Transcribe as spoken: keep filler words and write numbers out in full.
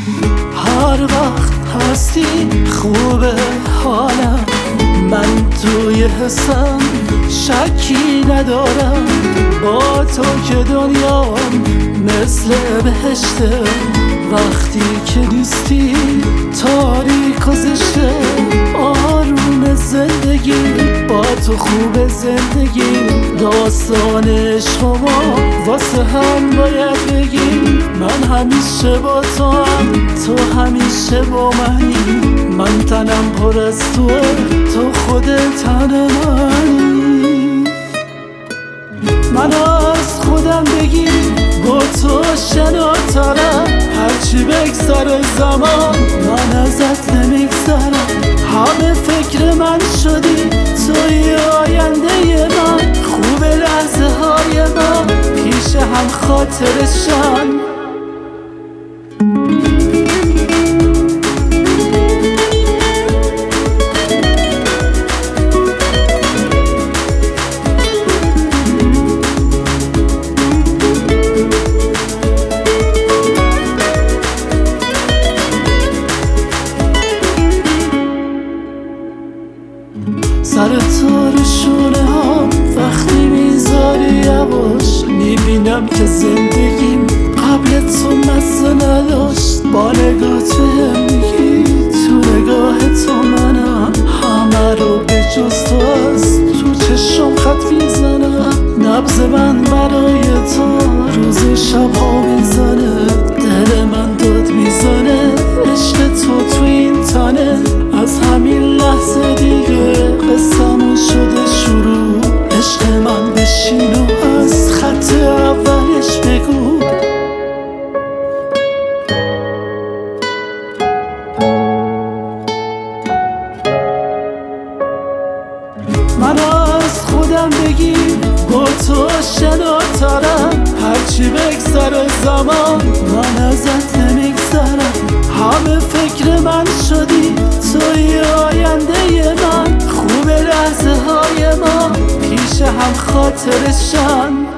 هر وقت هستی خوبه حالم، من توی حسم شکی ندارم. با تو که دنیام مثل بهشته، وقتی که نیستی تاریک و زشته. آروم زندگی با تو خوب زندگی، داستان عشق ما واسه هم باید بگیم. من همیشه با تو هم، تو همیشه با منی. من تنم پر از توه، تو خودت تن منی. من از خودم بگیر با تو شناترم، هرچی بگذره زمان من ازت نمیگذرم. همه فکر من شدی توی آینده من، خوب لحظه های من پیش هم خاطرشن. سر تو رو شونه هم وقتی میذاری یواش، میبینم که زندگیم قبل تو مزه نداشت. با نگاه بهم میگی تو نگاه تو منم، همه رو به جز تو از تو چشم خط میزنم. نبض من برای تو روز شب ها میزنه، دل من داد میزنه عشق تو تو این تنه. از همین لحظه دیگه قصه‌مون شده شروع، عشق من بشین و از خط اولش بگو. من از خودم بگیر با تو شناترم، هرچی بگذره زمان من ازت نمیگذرم. همه فکر من شدی توی آینده من، خوب لحظه های ما پیش هم خاطرشن.